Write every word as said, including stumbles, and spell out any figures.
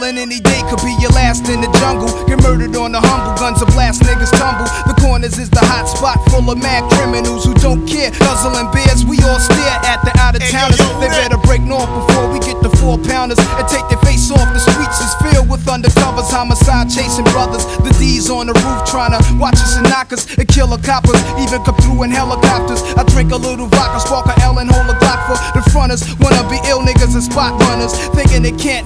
feeling any day could be your last in the jungle. Get murdered on the humble, guns a blast, niggas tumble. The corners is the hot spot full of mad criminals who don't care. Guzzling beers, we all stare at the out-of-towners. They better break north before we get the four pounders and take their face off. The streets is filled with undercovers, homicide chasing brothers. The D's on the roof trying to watch us and knock us and kill the coppers, even come through in helicopters. I drink a little vodka, spark a L and hold a Glock for the fronters. Wanna be ill niggas and spot runners, thinking they can't